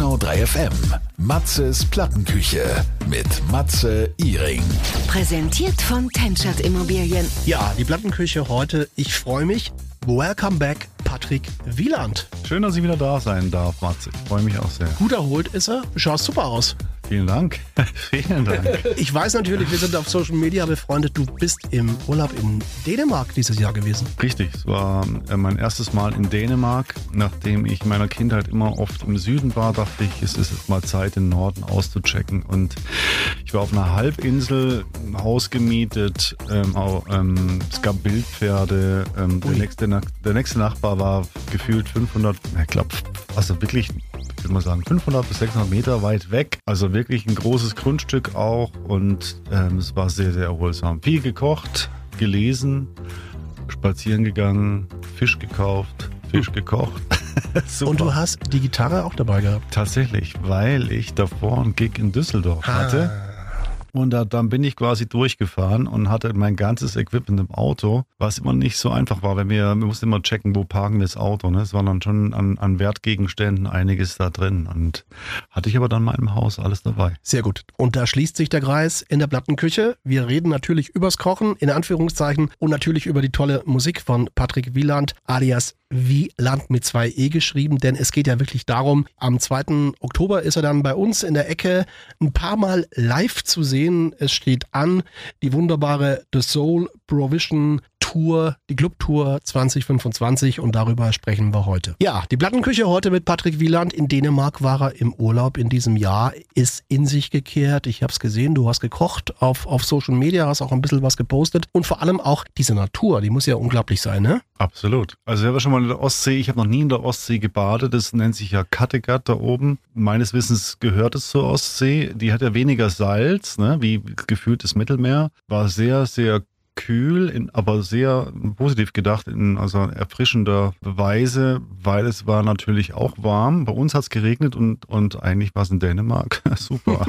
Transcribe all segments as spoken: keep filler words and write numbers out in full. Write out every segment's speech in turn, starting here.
Donau drei F M. Matzes Plattenküche mit Matze Iring. Präsentiert von Tenschert Immobilien. Ja, die Plattenküche heute. Ich freue mich. Welcome back, Patrick Wieland. Schön, dass ich wieder da sein darf, Matze. Ich freue mich auch sehr. Gut erholt ist er. Du schaust super aus. Vielen Dank. Vielen Dank. Ich weiß natürlich, wir sind auf Social Media befreundet. Du bist im Urlaub in Dänemark dieses Jahr gewesen. Richtig, es war mein erstes Mal in Dänemark. Nachdem ich in meiner Kindheit immer oft im Süden war, dachte ich, es ist mal Zeit, den Norden auszuchecken. Und ich war auf einer Halbinsel, ein Haus gemietet. Ähm, auch, ähm, es gab Wildpferde. Ähm, der, nächste, der nächste Nachbar war gefühlt fünfhundert, ich glaube, also wirklich... ich würde mal sagen, fünfhundert bis sechshundert Meter weit weg. Also wirklich ein großes Grundstück auch und ähm, es war sehr, sehr erholsam. Viel gekocht, gelesen, spazieren gegangen, Fisch gekauft, Fisch gekocht. Super. Und du hast die Gitarre auch dabei gehabt? Tatsächlich, weil ich davor einen Gig in Düsseldorf ah. hatte. Und da, dann bin ich quasi durchgefahren und hatte mein ganzes Equipment im Auto, was immer nicht so einfach war, wenn wir, wir mussten immer checken, wo parken wir das Auto. Ne? Es war dann schon an, an Wertgegenständen einiges da drin und hatte ich aber dann mal im Haus alles dabei. Sehr gut. Und da schließt sich der Kreis in der Plattenküche. Wir reden natürlich übers Kochen, in Anführungszeichen, und natürlich über die tolle Musik von Patrick Wieland, alias Wieland mit zwei E geschrieben, denn es geht ja wirklich darum, am zweiten Oktober ist er dann bei uns in der Ecke ein paar Mal live zu sehen. Es steht an die wunderbare The Soul Provision Tour, die Clubtour zwanzig fünfundzwanzig, und darüber sprechen wir heute. Ja, die Plattenküche heute mit Patrick Wieland. In Dänemark war er im Urlaub in diesem Jahr, ist in sich gekehrt. Ich habe es gesehen, du hast gekocht auf, auf Social Media, hast auch ein bisschen was gepostet und vor allem auch diese Natur, die muss ja unglaublich sein, ne? Absolut. Also wer war schon mal in der Ostsee? Ich habe noch nie in der Ostsee gebadet. Das nennt sich ja Kattegat da oben. Meines Wissens gehört es zur Ostsee. Die hat ja weniger Salz, ne, wie gefühlt das Mittelmeer. War sehr, sehr kühl, in, aber sehr positiv gedacht, in also erfrischender Weise, weil es war natürlich auch warm. Bei uns hat es geregnet und, und eigentlich war es in Dänemark super.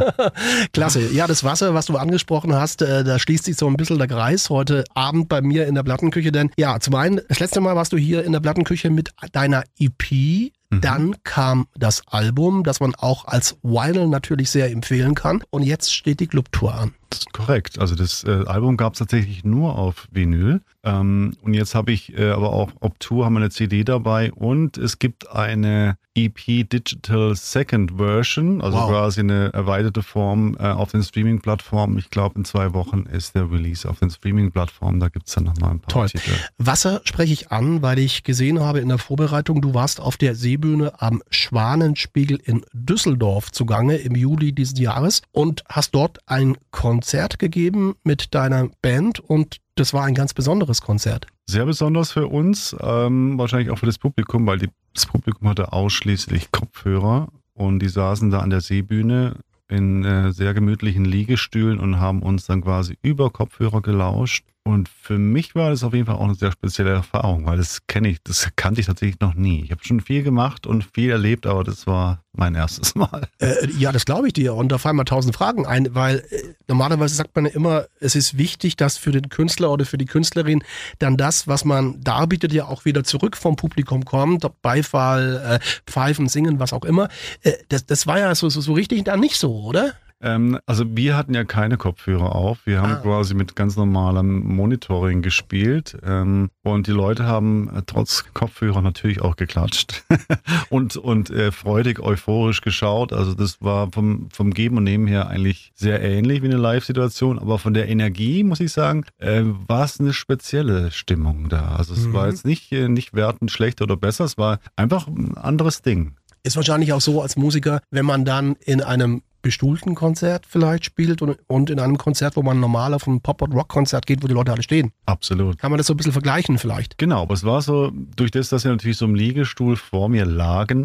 Klasse. Ja, das Wasser, was du angesprochen hast, äh, da schließt sich so ein bisschen der Kreis heute Abend bei mir in der Plattenküche, denn ja, zum einen, das letzte Mal warst du hier in der Plattenküche mit deiner E P. Dann kam das Album, das man auch als Vinyl natürlich sehr empfehlen kann. Und jetzt steht die Clubtour an. Das ist korrekt. Also das äh, Album gab es tatsächlich nur auf Vinyl. Ähm, und jetzt habe ich äh, aber auch auf Tour haben wir eine C D dabei und es gibt eine E P Digital Second Version, also wow. quasi eine erweiterte Form äh, auf den Streaming-Plattformen. Ich glaube, in zwei Wochen ist der Release auf den Streaming-Plattformen. Da gibt es dann nochmal ein paar Toll. Titel. Wasser spreche ich an, weil ich gesehen habe in der Vorbereitung, du warst auf der Seebühne am Schwanenspiegel in Düsseldorf zugange im Juli dieses Jahres und hast dort ein Konzert gegeben mit deiner Band und das war ein ganz besonderes Konzert. Sehr besonders für uns, ähm, wahrscheinlich auch für das Publikum, weil die, das Publikum hatte ausschließlich Kopfhörer und die saßen da an der Seebühne in äh, sehr gemütlichen Liegestühlen und haben uns dann quasi über Kopfhörer gelauscht. Und für mich war das auf jeden Fall auch eine sehr spezielle Erfahrung, weil das kenne ich, das kannte ich tatsächlich noch nie. Ich habe schon viel gemacht und viel erlebt, aber das war mein erstes Mal. Äh, ja, das glaube ich dir. Und da fallen mir tausend Fragen ein, weil äh, normalerweise sagt man ja immer, es ist wichtig, dass für den Künstler oder für die Künstlerin dann das, was man darbietet, ja auch wieder zurück vom Publikum kommt. Beifall, äh, Pfeifen, Singen, was auch immer. Äh, das, das war ja so, so, so richtig dann nicht so, oder? Ähm, also wir hatten ja keine Kopfhörer auf. Wir haben ah. quasi mit ganz normalem Monitoring gespielt ähm, und die Leute haben äh, trotz Kopfhörer natürlich auch geklatscht und, und äh, freudig, euphorisch geschaut. Also das war vom, vom Geben und Nehmen her eigentlich sehr ähnlich wie eine Live-Situation, aber von der Energie, muss ich sagen, äh, war es eine spezielle Stimmung da. Also es mhm. war jetzt nicht, äh, nicht wertend schlechter oder besser, es war einfach ein anderes Ding. Ist wahrscheinlich auch so als Musiker, wenn man dann in einem bestuhlten Konzert vielleicht spielt und, und in einem Konzert, wo man normal auf ein Pop- und Rock-Konzert geht, wo die Leute alle stehen. Absolut. Kann man das so ein bisschen vergleichen vielleicht? Genau, aber es war so, durch das, dass sie natürlich so im Liegestuhl vor mir lagen,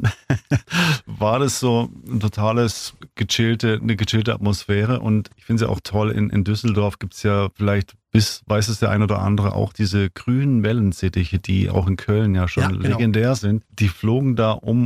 war das so ein totales gechillte, eine gechillte Atmosphäre und ich finde es ja auch toll, in, in Düsseldorf gibt es ja vielleicht bis, weiß es der ein oder andere, auch diese grünen Wellensittiche, die auch in Köln ja schon ja, genau. legendär sind, die flogen da um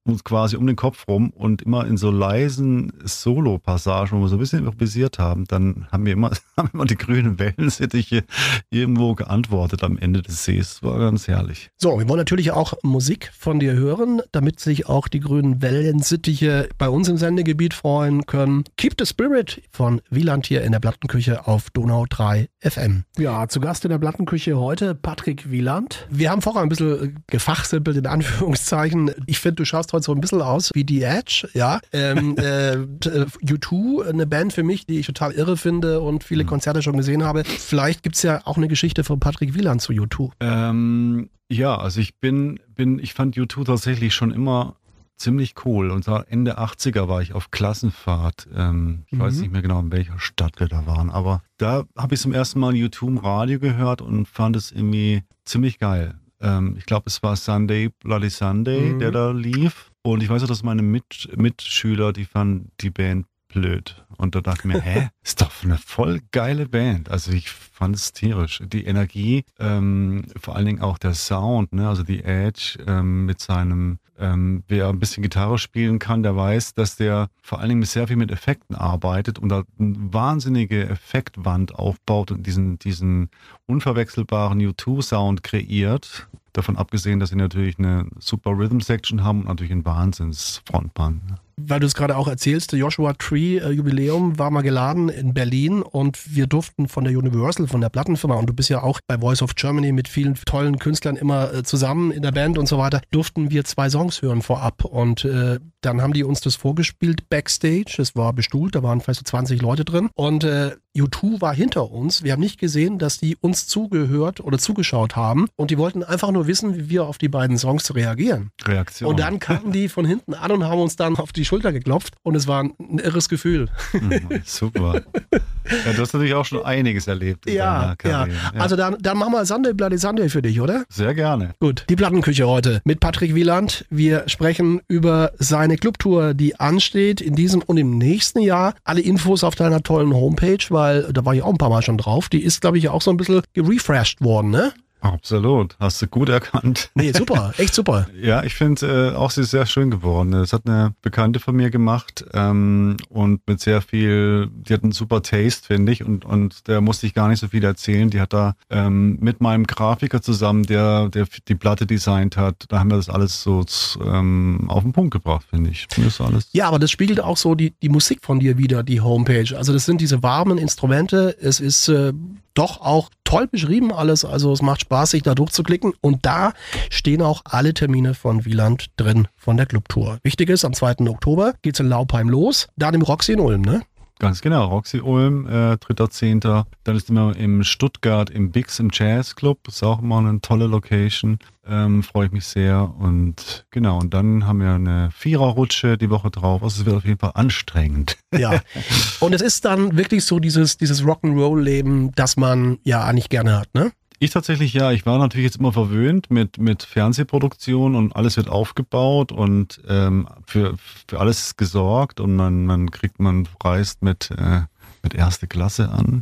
uns quasi um den Kopf rum und immer in so leisen Solo-Passagen, wo wir so ein bisschen improvisiert haben, dann haben wir immer, haben immer die grünen Wellensittiche irgendwo geantwortet am Ende des Sees. War ganz herrlich. So, wir wollen natürlich auch Musik von dir hören, damit sich auch die grünen Wellensittiche bei uns im Sendegebiet freuen können. Keep the Spirit von Wieland hier in der Plattenküche auf Donau drei F M. Ja, zu Gast in der Plattenküche heute Patrick Wieland. Wir haben vorher ein bisschen gefachsimpelt in Anführungszeichen. Ich finde, du schaust heute so ein bisschen aus wie The Edge, ja. Ähm, äh, U zwei, eine Band für mich, die ich total irre finde und viele Konzerte schon gesehen habe. Vielleicht gibt es ja auch eine Geschichte von Patrick Wieland zu U zwei. Ähm, ja, also ich bin, bin, ich fand U zwei tatsächlich schon immer ziemlich cool. Und zwar Ende achtziger war ich auf Klassenfahrt. Ähm, ich mhm. weiß nicht mehr genau, in welcher Stadt wir da waren, aber da habe ich zum ersten Mal U zwei im Radio gehört und fand es irgendwie ziemlich geil. Ähm, ich glaube, es war Sunday Bloody Sunday, mhm. der da lief. Und ich weiß auch, dass meine Mit- Mitschüler, die fanden die Band blöd. Und da dachte ich mir, hä, ist doch eine voll geile Band. Also ich fand es tierisch. Die Energie, ähm, vor allen Dingen auch der Sound, ne? Also die Edge ähm, mit seinem, ähm, wer ein bisschen Gitarre spielen kann, der weiß, dass der vor allen Dingen sehr viel mit Effekten arbeitet und da eine wahnsinnige Effektwand aufbaut und diesen, diesen unverwechselbaren U zwei Sound kreiert. Davon abgesehen, dass sie natürlich eine super Rhythm-Section haben und natürlich ein Wahnsinns-Frontmann. Weil du es gerade auch erzählst, der Joshua Tree äh, Jubiläum war mal geladen in Berlin und wir durften von der Universal, von der Plattenfirma, und du bist ja auch bei Voice of Germany mit vielen tollen Künstlern immer äh, zusammen in der Band und so weiter, durften wir zwei Songs hören vorab und äh, dann haben die uns das vorgespielt backstage, es war bestuhlt, da waren vielleicht so zwanzig Leute drin und äh, U zwei war hinter uns, wir haben nicht gesehen, dass die uns zugehört oder zugeschaut haben und die wollten einfach nur wissen, wie wir auf die beiden Songs reagieren. Reaktion. Und dann kamen die von hinten an und haben uns dann auf die Schulter geklopft und es war ein, ein irres Gefühl. Mhm, super. Ja, du hast natürlich auch schon einiges erlebt in ja, deiner Karriere. Ja. Ja. Also dann, dann machen wir Sunday Bloody Sunday für dich, oder? Sehr gerne. Gut, die Plattenküche heute mit Patrick Wieland. Wir sprechen über seine Clubtour, die ansteht in diesem und im nächsten Jahr. Alle Infos auf deiner tollen Homepage, weil da war ich auch ein paar Mal schon drauf. Die ist, glaube ich, auch so ein bisschen gerefreshed worden, ne? Absolut, hast du gut erkannt. Nee, super, echt super. Ja, ich finde äh, auch, sie ist sehr schön geworden. Das hat eine Bekannte von mir gemacht ähm, und mit sehr viel, die hat einen super Taste, finde ich, und, und der musste ich gar nicht so viel erzählen. Die hat da ähm, mit meinem Grafiker zusammen, der, der die Platte designt hat, da haben wir das alles so ähm, auf den Punkt gebracht, finde ich. Das ist alles. Ja, aber das spiegelt auch so die, die Musik von dir wieder, die Homepage. Also das sind diese warmen Instrumente, es ist äh, doch auch toll beschrieben alles, also es macht Spaß, sich da durchzuklicken und da stehen auch alle Termine von Wieland drin von der Clubtour. Wichtig ist, am zweiten Oktober geht's in Laupheim los, dann im Roxy in Ulm, ne? Ganz genau, Roxy Ulm, äh, dritter Zehnter Dann ist immer im Stuttgart im Bix im Jazz Club, ist auch immer eine tolle Location, ähm, freue ich mich sehr und genau, und dann haben wir eine Viererrutsche die Woche drauf, also es wird auf jeden Fall anstrengend. Ja, und es ist dann wirklich so dieses, dieses Rock'n'Roll-Leben, das man ja eigentlich gerne hat, ne? Ich tatsächlich, ja. Ich war natürlich jetzt immer verwöhnt mit, mit Fernsehproduktion und alles wird aufgebaut und ähm, für, für alles gesorgt und man, man kriegt, man reist mit, äh, mit erste Klasse an.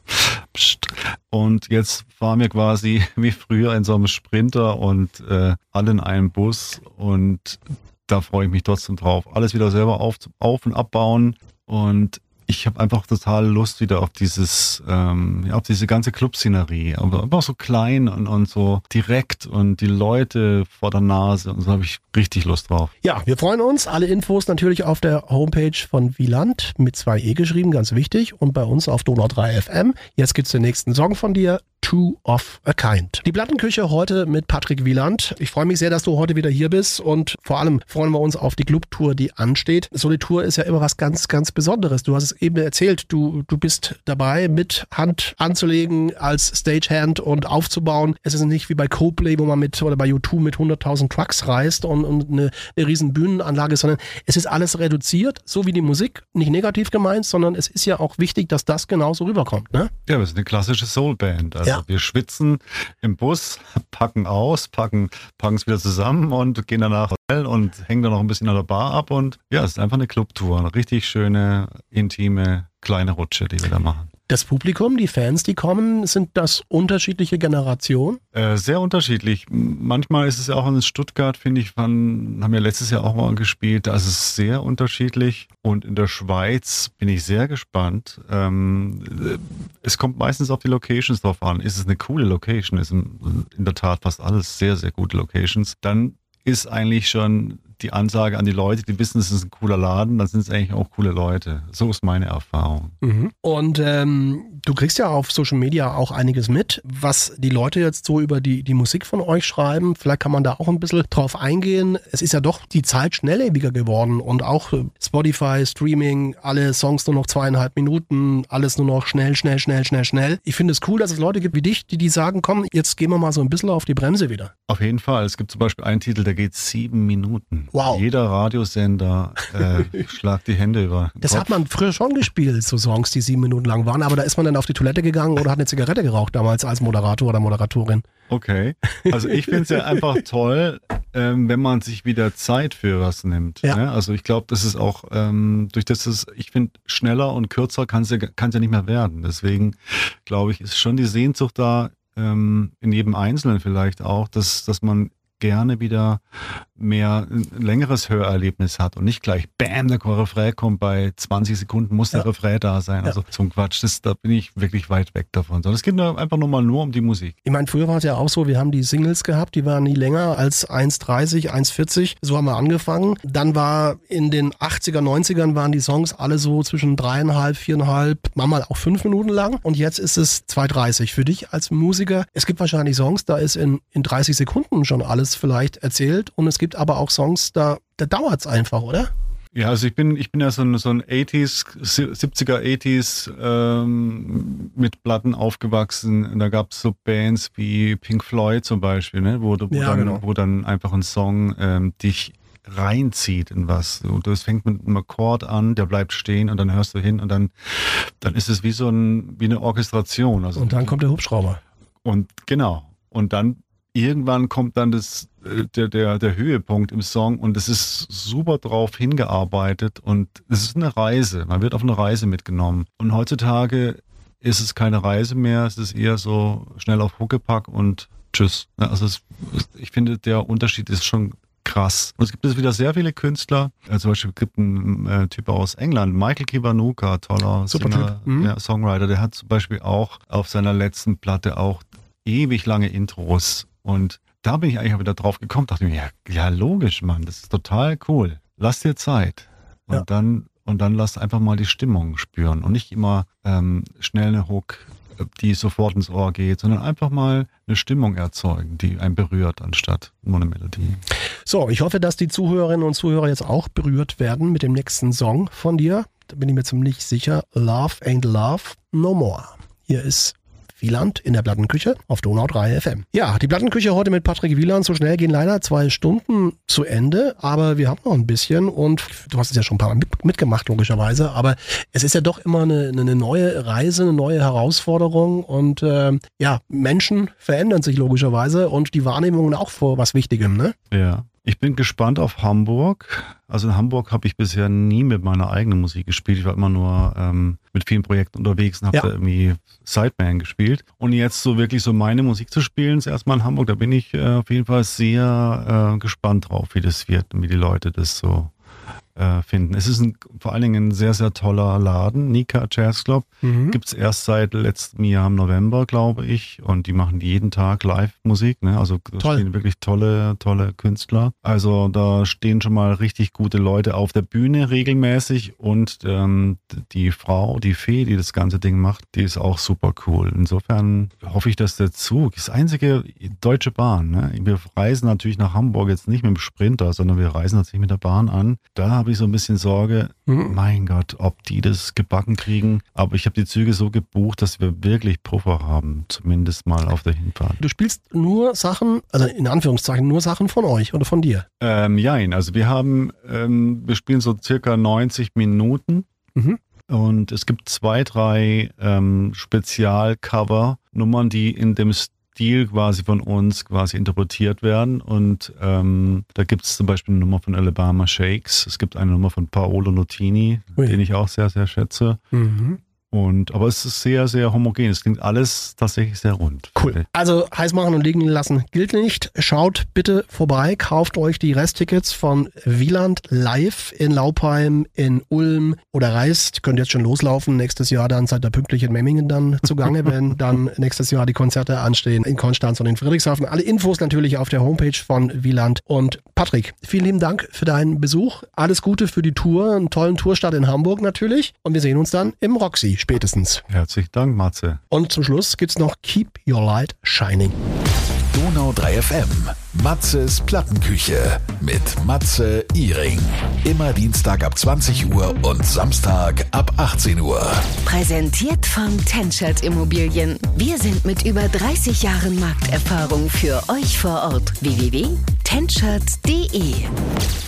Und jetzt fahren wir quasi wie früher in so einem Sprinter und äh, alle in einem Bus und da freue ich mich trotzdem drauf. Alles wieder selber auf, auf und abbauen und ich habe einfach total Lust wieder auf dieses, ähm, ja, auf diese ganze Clubszenerie, aber einfach so klein und, und so direkt und die Leute vor der Nase und so habe ich richtig Lust drauf. Ja, wir freuen uns. Alle Infos natürlich auf der Homepage von Wieland mit zwei E geschrieben, ganz wichtig, und bei uns auf Donau drei F M. Jetzt gibt's den nächsten Song von dir. Two of a Kind. Die Plattenküche heute mit Patrick Wieland. Ich freue mich sehr, dass du heute wieder hier bist und vor allem freuen wir uns auf die Clubtour, die ansteht. So eine Tour ist ja immer was ganz, ganz Besonderes. Du hast es eben erzählt, du, du bist dabei, mit Hand anzulegen, als Stagehand und aufzubauen. Es ist nicht wie bei Coldplay, wo man mit, oder bei U zwei mit hunderttausend Trucks reist und, und eine, eine riesen Bühnenanlage, sondern es ist alles reduziert, so wie die Musik, nicht negativ gemeint, sondern es ist ja auch wichtig, dass das genauso rüberkommt, ne? Ja, wir sind eine klassische Soulband. Also ja. Wir schwitzen im Bus, packen aus, packen packen es wieder zusammen und gehen danach und hängen dann noch ein bisschen an der Bar ab und ja, es ist einfach eine Clubtour, eine richtig schöne, intime, kleine Rutsche, die wir da machen. Das Publikum, die Fans, die kommen, sind das unterschiedliche Generationen? Äh, sehr unterschiedlich. Manchmal ist es ja auch in Stuttgart, finde ich, von, haben wir letztes Jahr auch mal gespielt, da ist es sehr unterschiedlich. Und in der Schweiz bin ich sehr gespannt. Ähm, es kommt meistens auf die Locations drauf an. Ist es eine coole Location? Ist in, in der Tat fast alles sehr, sehr gute Locations. Dann ist eigentlich schon die Ansage an die Leute, die wissen, es ist ein cooler Laden, dann sind es eigentlich auch coole Leute. So ist meine Erfahrung. Mhm. Und ähm, du kriegst ja auf Social Media auch einiges mit, was die Leute jetzt so über die, die Musik von euch schreiben. Vielleicht kann man da auch ein bisschen drauf eingehen. Es ist ja doch die Zeit schnelllebiger geworden und auch Spotify, Streaming, alle Songs nur noch zweieinhalb Minuten, alles nur noch schnell, schnell, schnell, schnell, schnell. Ich finde es cool, dass es Leute gibt wie dich, die die sagen, komm, jetzt gehen wir mal so ein bisschen auf die Bremse wieder. Auf jeden Fall. Es gibt zum Beispiel einen Titel, der geht sieben Minuten. Wow. Jeder Radiosender äh, schlagt die Hände über den Das Kopf. hat man früher schon gespielt, so Songs, die sieben Minuten lang waren, aber da ist man dann auf die Toilette gegangen oder hat eine Zigarette geraucht damals als Moderator oder Moderatorin. Okay, also ich finde es ja einfach toll, ähm, wenn man sich wieder Zeit für was nimmt. Ja. Ne? Also ich glaube, das ist auch, ähm, durch das es, ich finde, schneller und kürzer kann es ja, kann's ja nicht mehr werden. Deswegen glaube ich, ist schon die Sehnsucht da, ähm, in jedem Einzelnen vielleicht auch, dass, dass man gerne wieder mehr ein längeres Hörerlebnis hat und nicht gleich BAM, der Refrain kommt, bei zwanzig Sekunden muss der Ja. Refrain da sein. Ja. Also zum Quatsch, das, da bin ich wirklich weit weg davon. Sondern es geht nur, einfach nur mal nur um die Musik. Ich meine, früher war es ja auch so, wir haben die Singles gehabt, die waren nie länger als eins dreißig, eins vierzig, so haben wir angefangen. Dann war in den achtziger, neunzigern waren die Songs alle so zwischen dreieinhalb, viereinhalb, manchmal auch fünf Minuten lang und jetzt ist es zwei dreißig. Für dich als Musiker, es gibt wahrscheinlich Songs, da ist in, in dreißig Sekunden schon alles vielleicht erzählt und es gibt aber auch Songs, da, da dauert es einfach, oder? Ja, also ich bin, ich bin ja so ein, so ein achtziger, siebziger, achtziger ähm, mit Platten aufgewachsen. Und da gab es so Bands wie Pink Floyd zum Beispiel, ne? wo, wo, Ja, dann, genau. wo dann einfach ein Song ähm, dich reinzieht in was. Und das fängt mit einem Akkord an, der bleibt stehen und dann hörst du hin und dann, dann ist es wie so ein, wie eine Orchestration. Also Und dann kommt der Hubschrauber. Und genau. Und dann irgendwann kommt dann das, der, der, der Höhepunkt im Song und es ist super drauf hingearbeitet und es ist eine Reise. Man wird auf eine Reise mitgenommen. Und heutzutage ist es keine Reise mehr, es ist eher so schnell auf Huckepack und tschüss. Also es, ich finde, der Unterschied ist schon krass. Und es gibt jetzt wieder sehr viele Künstler. Äh, zum Beispiel gibt ein äh, Typ aus England, Michael Kiwanuka, toller Super Singer, Typ. Mhm. ja, Songwriter. Der hat zum Beispiel auch auf seiner letzten Platte auch ewig lange Intros. Und da bin ich eigentlich auch wieder drauf gekommen, dachte mir, ja, ja logisch, Mann, das ist total cool. Lass dir Zeit. Und Ja. dann und dann lass einfach mal die Stimmung spüren und nicht immer ähm, schnell eine Hook, die sofort ins Ohr geht, sondern einfach mal eine Stimmung erzeugen, die einen berührt, anstatt nur eine Melodie. So, ich hoffe, dass die Zuhörerinnen und Zuhörer jetzt auch berührt werden mit dem nächsten Song von dir. Da bin ich mir ziemlich sicher. Love Ain't Love No More. Hier ist Wieland in der Plattenküche auf Donau drei F M. Ja, die Plattenküche heute mit Patrick Wieland. So schnell gehen leider zwei Stunden zu Ende, aber wir haben noch ein bisschen und du hast es ja schon ein paar Mal mit, mitgemacht, logischerweise, aber es ist ja doch immer eine, eine neue Reise, eine neue Herausforderung und äh, ja, Menschen verändern sich logischerweise und die Wahrnehmungen auch vor was Wichtigem, ne? Ja. Ich bin gespannt auf Hamburg. Also in Hamburg habe ich bisher nie mit meiner eigenen Musik gespielt. Ich war immer nur ähm, mit vielen Projekten unterwegs und habe Ja. da irgendwie Sideman gespielt. Und jetzt so wirklich so meine Musik zu spielen, ist erstmal in Hamburg. Da bin ich äh, auf jeden Fall sehr äh, gespannt drauf, wie das wird und wie die Leute das so äh, finden. Es ist ein, vor allen Dingen ein sehr, sehr toller Laden, Nika Jazz Club. Mhm. Gibt es erst seit letztem Jahr im November, glaube ich. Und die machen jeden Tag Live-Musik. Ne? Also da Toll. stehen wirklich tolle, tolle Künstler. Also da stehen schon mal richtig gute Leute auf der Bühne regelmäßig. Und ähm, die Frau, die Fee, die das ganze Ding macht, die ist auch super cool. Insofern hoffe ich, dass der Zug, das einzige Deutsche Bahn, ne? Wir reisen natürlich nach Hamburg jetzt nicht mit dem Sprinter, sondern wir reisen natürlich mit der Bahn an. Da habe ich so ein bisschen Sorge, Mhm. mein Gott, ob die das gebacken kriegen. Aber ich habe die Züge so gebucht, dass wir wirklich Puffer haben, zumindest mal auf der Hinfahrt. Du spielst nur Sachen, also in Anführungszeichen nur Sachen von euch oder von dir. Ähm, jein, also wir haben, ähm, wir spielen so circa neunzig Minuten. Mhm. Und es gibt zwei, drei ähm, Spezial-Cover-Nummern, die in dem Stil quasi von uns quasi interpretiert werden. Und ähm, da gibt es zum Beispiel eine Nummer von Alabama Shakes. Es gibt eine Nummer von Paolo Nutini, Ui. den ich auch sehr, sehr schätze. Mhm. Und, aber es ist sehr, sehr homogen. Es klingt alles tatsächlich sehr rund. Cool. Also heiß machen und liegen lassen gilt nicht. Schaut bitte vorbei, kauft euch die Resttickets von Wieland live in Laupheim, in Ulm oder reist. Könnt jetzt schon loslaufen. Nächstes Jahr dann seid ihr pünktlich in Memmingen dann zugange, wenn dann nächstes Jahr die Konzerte anstehen in Konstanz und in Friedrichshafen. Alle Infos natürlich auf der Homepage von Wieland. Und Patrick, vielen lieben Dank für deinen Besuch. Alles Gute für die Tour. Einen tollen Tourstart in Hamburg natürlich. Und wir sehen uns dann im Roxy spätestens. Herzlichen Dank, Matze. Und zum Schluss gibt's noch Keep Your Light Shining. Donau drei F M. Matzes Plattenküche mit Matze Iring. Immer Dienstag ab zwanzig Uhr und Samstag ab achtzehn Uhr. Präsentiert von Tenschert Immobilien. Wir sind mit über dreißig Jahren Markterfahrung für euch vor Ort. w w w punkt tenschert punkt d e